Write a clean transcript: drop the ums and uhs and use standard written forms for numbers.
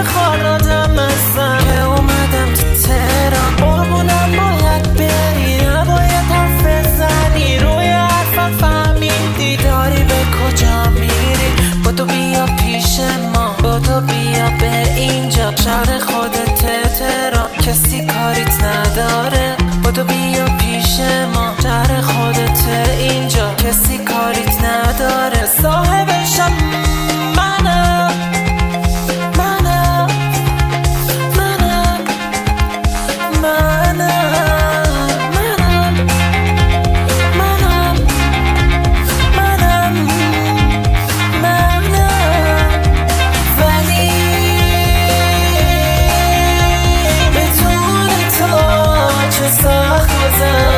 شهر خارادم هستم که اومدم تو تهران. قربونم باید بری، نباید حرف بزنی، روی حرفم فهمیدی داری به کجا میری. بدو بیا پیش ما، بدو بیا به اینجا، شهر خودت تهران، کسی کاریت نداره. بدو بیا پیش ما، شهر خودت اینجا، کسی کاریت نداره. صاحبشم منم، منم، منم، منم، منم، منم، منم، منم. ولی بدون تو چه سخت گذشت.